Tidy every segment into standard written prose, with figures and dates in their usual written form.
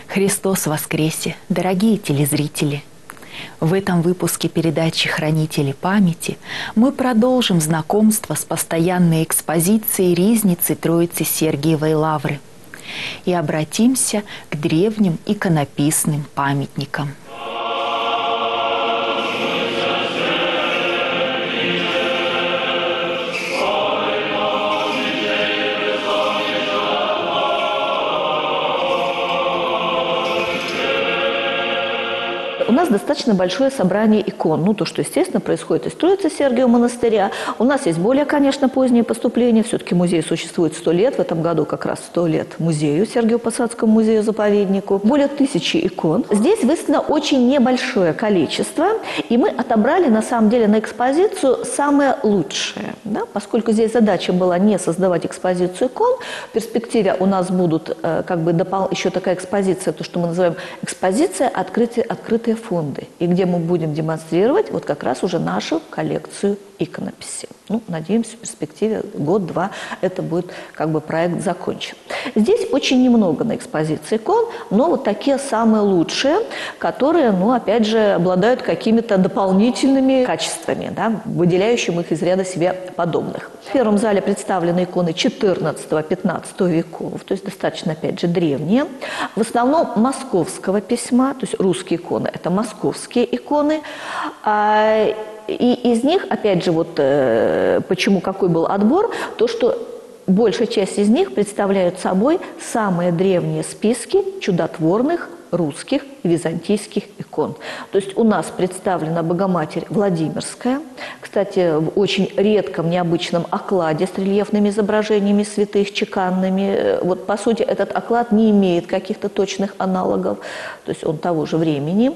Христос воскресе, дорогие телезрители! В этом выпуске передачи «Хранители памяти» мы продолжим знакомство с постоянной экспозицией Ризницы Троицы Сергиевой Лавры и обратимся к древним иконописным памятникам. У нас достаточно большое собрание икон. Ну, то, что, естественно, происходит из Троицы Сергиева монастыря. У нас есть более, конечно, поздние поступления. Все-таки музей существует 100 лет. В этом году как раз 100 лет музею, Сергиево-Посадскому музею-заповеднику. Более 1000 икон. Здесь выставлено очень небольшое количество. И мы отобрали, на самом деле, на экспозицию самое лучшее. Да? Поскольку здесь задача была не создавать экспозицию икон, в перспективе у нас будут еще такая экспозиция, то, что мы называем экспозиция открытые фонды, и где мы будем демонстрировать вот как раз уже нашу коллекцию иконописи. Ну, надеемся, в перспективе год-два это будет проект закончен. Здесь очень немного на экспозиции икон, но вот такие самые лучшие, которые, опять же, обладают какими-то дополнительными качествами, да, выделяющими их из ряда себе подобных. В первом зале представлены иконы XIV-XV веков, то есть достаточно, опять же, древние. В основном московского письма, то есть русские иконы – это московские иконы. И из них, опять же, почему какой был отбор, то, что большая часть из них представляют собой самые древние списки чудотворных русских и византийских икон. То есть у нас представлена Богоматерь Владимирская, кстати, в очень редком, необычном окладе с рельефными изображениями святых чеканными. Вот, по сути, этот оклад не имеет каких-то точных аналогов, то есть он того же времени.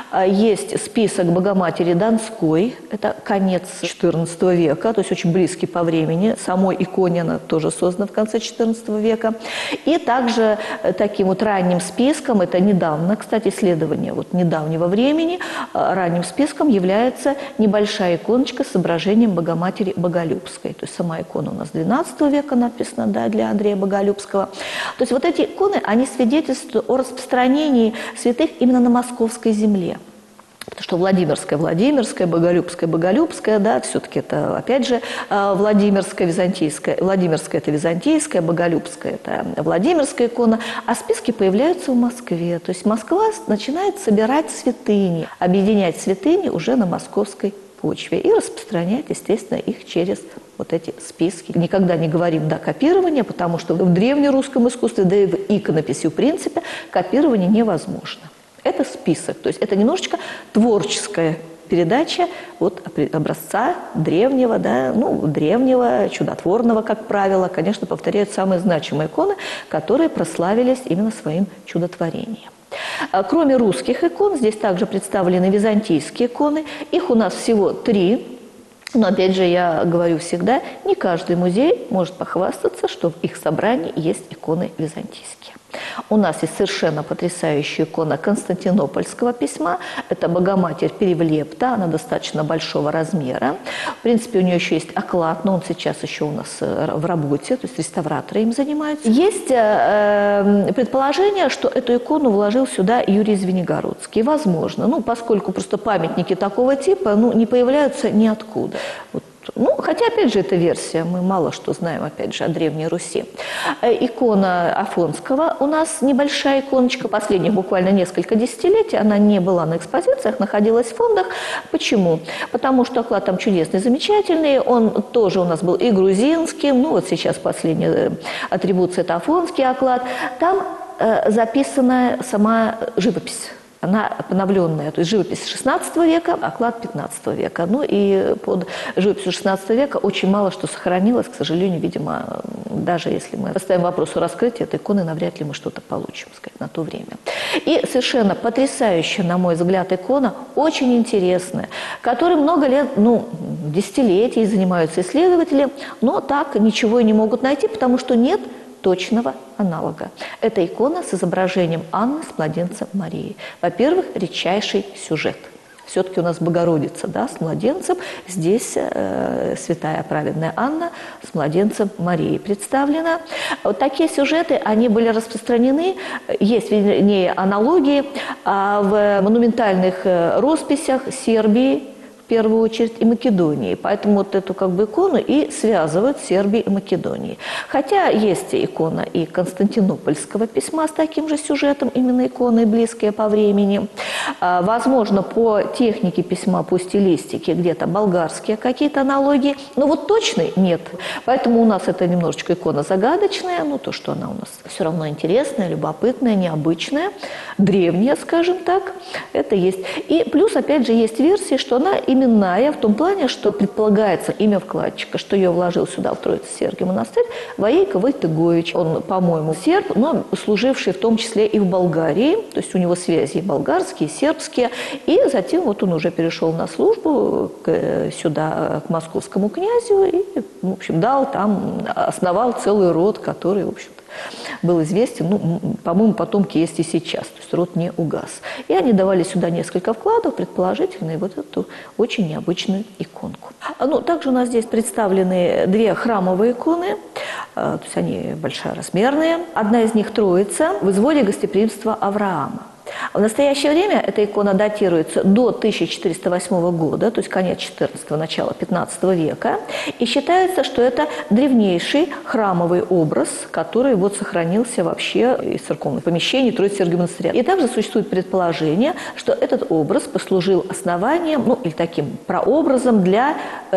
Есть список Богоматери Донской, это конец XIV века, то есть очень близкий по времени. Самой иконе она тоже создана в конце XIV века. И также таким ранним списком, это недавно, кстати, исследование недавнего времени, ранним списком является небольшая иконочка с изображением Богоматери Боголюбской. То есть сама икона у нас XII века написана, да, для Андрея Боголюбского. То есть вот эти иконы, они свидетельствуют о распространении святых именно на московской земле. Потому что Владимирская, Боголюбская, да, все-таки это, опять же, Владимирская, византийская. Владимирская – это византийская, Боголюбская – это Владимирская икона. А списки появляются в Москве. То есть Москва начинает собирать святыни, объединять святыни уже на московской почве и распространять, естественно, их через вот эти списки. Никогда не говорим, да, копирование, потому что в древнерусском искусстве, да и в иконописи, в принципе, копирование невозможно. Это список, то есть это немножечко творческая передача образца древнего, да, древнего, чудотворного, как правило. Конечно, повторяют самые значимые иконы, которые прославились именно своим чудотворением. Кроме русских икон, здесь также представлены византийские иконы. Их у нас всего 3. Но, опять же, я говорю всегда, не каждый музей может похвастаться, что в их собрании есть иконы византийские. У нас есть совершенно потрясающая икона константинопольского письма. Это Богоматерь Перевлепта, она достаточно большого размера. В принципе, у нее еще есть оклад, но он сейчас еще у нас в работе, то есть реставраторы им занимаются. Есть предположение, что эту икону вложил сюда Юрий Звенигородский. Возможно, поскольку просто памятники такого типа не появляются ниоткуда. Хотя, опять же, это версия, мы мало что знаем, опять же, о Древней Руси. Икона Афонского у нас небольшая иконочка, последних буквально несколько десятилетий, она не была на экспозициях, находилась в фондах. Почему? Потому что оклад там чудесный, замечательный, он тоже у нас был и грузинским, сейчас последняя атрибуция – это афонский оклад. Там записана сама живопись. Она обновленная, то есть живопись XVI века, оклад XV века. И под живописью XVI века очень мало что сохранилось, к сожалению, видимо, даже если мы поставим вопрос о раскрытии этой иконы, навряд ли мы что-то получим, на то время. И совершенно потрясающая, на мой взгляд, икона, очень интересная, которой много лет, десятилетий занимаются исследователи, но так ничего и не могут найти, потому что нет точного аналога. Это икона с изображением Анны с младенцем Марией. Во-первых, редчайший сюжет. все-таки у нас Богородица, да, с младенцем. Здесь святая праведная Анна с младенцем Марией представлена. Вот такие сюжеты, они были распространены, есть, вернее, аналогии в монументальных росписях Сербии, в первую очередь, и Македонии. Поэтому вот эту как бы икону и связывают с Сербией и Македонией. Хотя есть икона и константинопольского письма с таким же сюжетом, именно иконы близкие по времени. Возможно, по технике письма, по стилистике где-то болгарские какие-то аналогии, но вот точной нет. Поэтому у нас это немножечко икона загадочная, но то, что она у нас все равно интересная, любопытная, необычная, древняя, скажем так, это есть. И плюс, опять же, есть версии, что она именная в том плане, что предполагается имя вкладчика, что ее вложил сюда, в Троице-Сергий монастырь, Воейко Войтыгович. Он, по-моему, серб, но служивший в том числе и в Болгарии, то есть у него связи и болгарские, и сербские. И затем вот он уже перешел на службу сюда, к московскому князю, и, в общем, основал целый род, который, в общем, был известен, ну, по-моему, потомки есть и сейчас, то есть род не угас. И они давали сюда несколько вкладов, предположительно, и вот эту очень необычную иконку. Ну, также у нас здесь представлены две храмовые иконы, то есть они большеразмерные. Одна из них Троица в изводе гостеприимства Авраама. В настоящее время эта икона датируется до 1408 года, то есть конец XIV, начало XV века, и считается, что это древнейший храмовый образ, который вот сохранился вообще из церковных помещений Троице-Сергиева монастыря. И также существует предположение, что этот образ послужил основанием, ну или таким прообразом для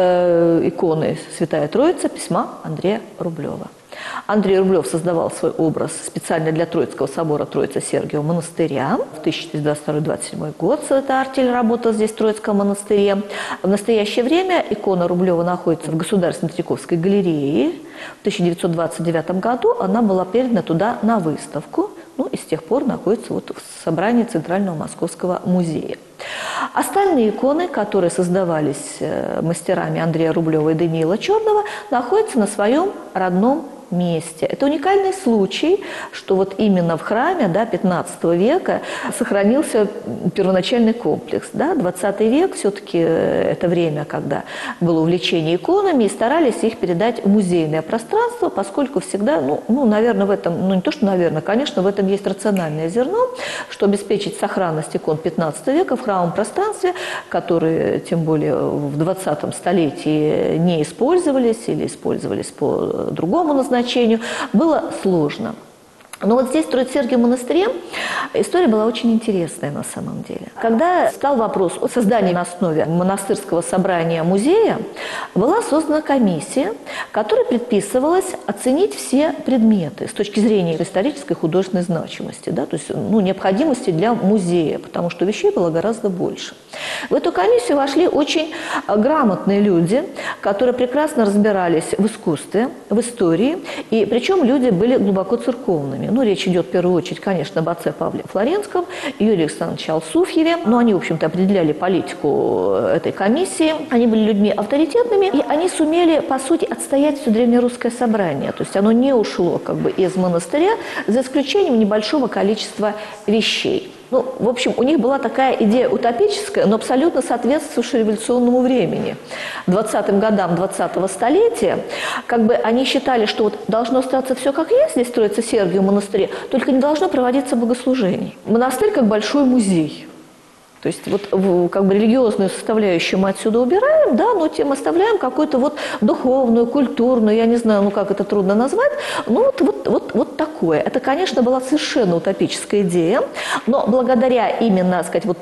иконы Святая Троица письма Андрея Рублева. Андрей Рублев создавал свой образ специально для Троицкого собора Троице-Сергиева монастыря. В 1422-27 год святая Артель работала здесь, в Троицком монастыре. В настоящее время икона Рублева находится в Государственной Третьяковской галерее. В 1929 году она была передана туда на выставку. Ну и с тех пор находится вот в собрании Центрального Московского музея. Остальные иконы, которые создавались мастерами Андрея Рублева и Даниила Черного, находятся на своем родном месте. Это уникальный случай, что вот именно в храме, да, 15 века сохранился первоначальный комплекс. Да. 20 век все-таки это время, когда было увлечение иконами, и старались их передать в музейное пространство, поскольку всегда, ну, наверное, в этом, ну не то, что, наверное, конечно, в этом есть рациональное зерно, что обеспечить сохранность икон 15 века в храмовом пространстве, которые, тем более, в 20 столетии не использовались или использовались по другому назначению, было сложно. Но вот здесь, в Троице-Сергиевом монастыре, история была очень интересная на самом деле. Когда стал вопрос о создании на основе монастырского собрания музея, была создана комиссия, которой предписывалось оценить все предметы с точки зрения исторической и художественной значимости, да, то есть необходимости для музея, потому что вещей было гораздо больше. В эту комиссию вошли очень грамотные люди, которые прекрасно разбирались в искусстве, в истории, и причем люди были глубоко церковными. Ну, речь идет в первую очередь, конечно, об отце Павле Флоренском, Юрии Александровиче Алсуфьеве. Но они, в общем-то, определяли политику этой комиссии. Они были людьми авторитетными, и они сумели, по сути, отстоять все древнерусское собрание. То есть оно не ушло как бы из монастыря, за исключением небольшого количества вещей. Ну, в общем, у них была такая идея утопическая, но абсолютно соответствующая революционному времени. 20-м годам 20-го столетия, как бы они считали, что вот должно остаться все как есть, здесь строится Сергиев монастырь, только не должно проводиться богослужений. Монастырь как большой музей. То есть вот как бы религиозную составляющую мы отсюда убираем, да, но тем оставляем какую-то вот духовную, культурную, я не знаю, ну как это трудно назвать, ну вот такое. Это, конечно, была совершенно утопическая идея, но благодаря именно, так сказать, вот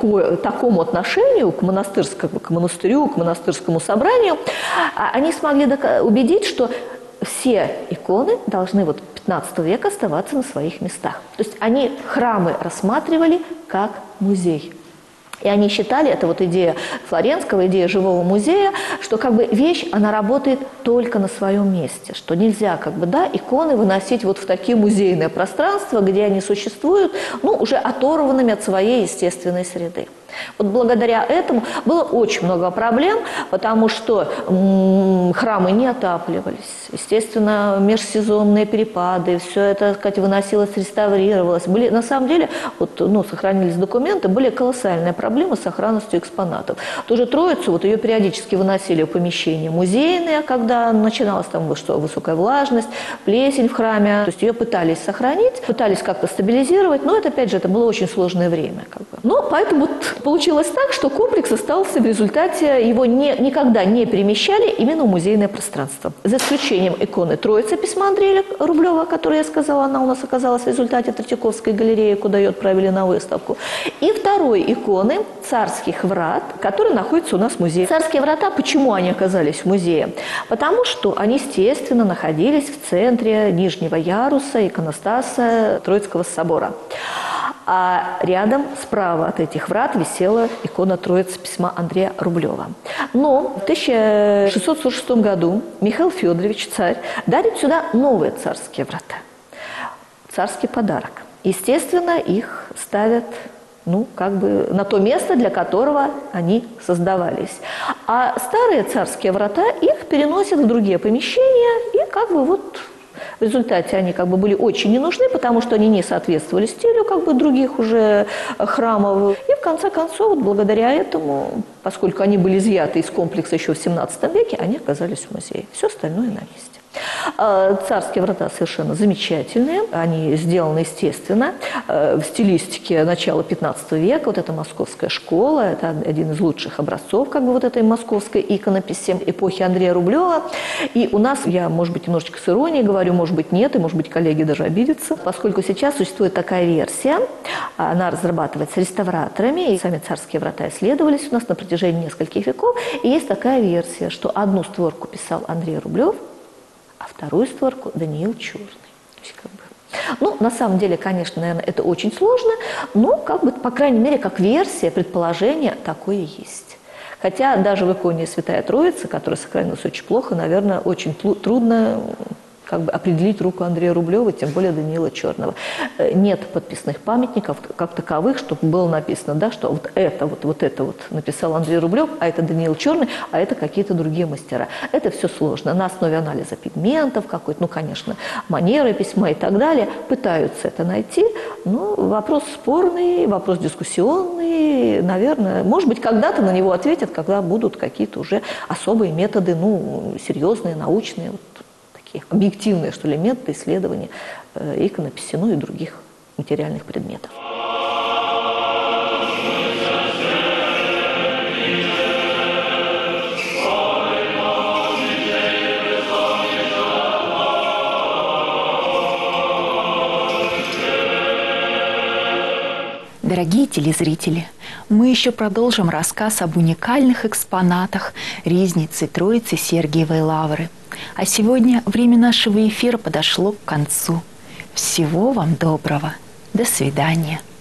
такому отношению к монастырю, к монастырскому собранию, они смогли убедить, что все иконы должны вот 15 века оставаться на своих местах. То есть они храмы рассматривали как музей. И они считали, это вот идея Флоренского, идея живого музея, что как бы вещь, она работает только на своем месте, что нельзя как бы, да, иконы выносить вот в такие музейные пространства, где они существуют, ну, уже оторванными от своей естественной среды. Вот благодаря этому было очень много проблем, потому что храмы не отапливались. Естественно, межсезонные перепады, все это, так сказать, выносилось, реставрировалось. Были, на самом деле, вот, сохранились документы, были колоссальные проблемы с сохранностью экспонатов. Ту же Троицу, вот ее периодически выносили в помещения музейные, когда начиналась там высокая влажность, плесень в храме. То есть ее пытались сохранить, пытались как-то стабилизировать, но это, опять же, это было очень сложное время. Но поэтому вот получилось так, что комплекс остался в результате, его никогда не перемещали именно в музейное пространство. За исключением иконы Троицы письма Андрея Рублева, которую я сказала, она у нас оказалась в результате Третьяковской галереи, куда ее отправили на выставку. И второй иконы Царских врат, которые находятся у нас в музее. Царские врата, почему они оказались в музее? Потому что они, естественно, находились в центре нижнего яруса иконостаса Троицкого собора. А рядом, справа от этих врат, висела икона Троицы письма Андрея Рублева. Но в 1646 году Михаил Федорович, царь, дарит сюда новые царские врата. Царский подарок. Естественно, их ставят на то место, для которого они создавались. А старые царские врата их переносят в другие помещения и в результате они были очень не нужны, потому что они не соответствовали стилю других уже храмов. И в конце концов, благодаря этому, поскольку они были изъяты из комплекса еще в 17 веке, они оказались в музее. Все остальное на месте. Царские врата совершенно замечательные. Они сделаны, естественно, в стилистике начала 15 века. Вот это Московская школа, это один из лучших образцов этой московской иконописи эпохи Андрея Рублева. И у нас, я, может быть, немножечко с иронией говорю, может быть, нет, и, может быть, коллеги даже обидятся, поскольку сейчас существует такая версия, она разрабатывается реставраторами, и сами царские врата исследовались у нас на протяжении нескольких веков. И есть такая версия, что одну створку писал Андрей Рублев, а вторую створку Даниил Черный. На самом деле, конечно, наверное, это очень сложно, но, по крайней мере, как версия, предположение такое есть. Хотя даже в иконе Святая Троица, которая сохранилась очень плохо, наверное, очень трудно определить руку Андрея Рублева, тем более Даниила Черного. Нет подписных памятников как таковых, чтобы было написано, что вот это написал Андрей Рублев, а это Даниил Черный, а это какие-то другие мастера. Это все сложно. На основе анализа пигментов конечно, манеры письма и так далее пытаются это найти. Но вопрос спорный, вопрос дискуссионный. Наверное, может быть, когда-то на него ответят, когда будут какие-то уже особые методы, серьезные, научные, объективные, методы исследования иконописи, и других материальных предметов. Дорогие телезрители, мы еще продолжим рассказ об уникальных экспонатах Ризницы Троицы Сергиевой Лавры. А сегодня время нашего эфира подошло к концу. Всего вам доброго. До свидания.